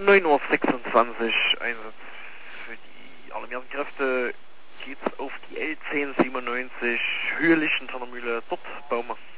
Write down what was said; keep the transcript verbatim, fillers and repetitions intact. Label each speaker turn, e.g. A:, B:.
A: neun Uhr sechsundzwanzig, Einsatz für die alarmierten Kräfte, geht's auf die L zehn siebenundneunzig, Hürlich in Tannermühle, dort Baume.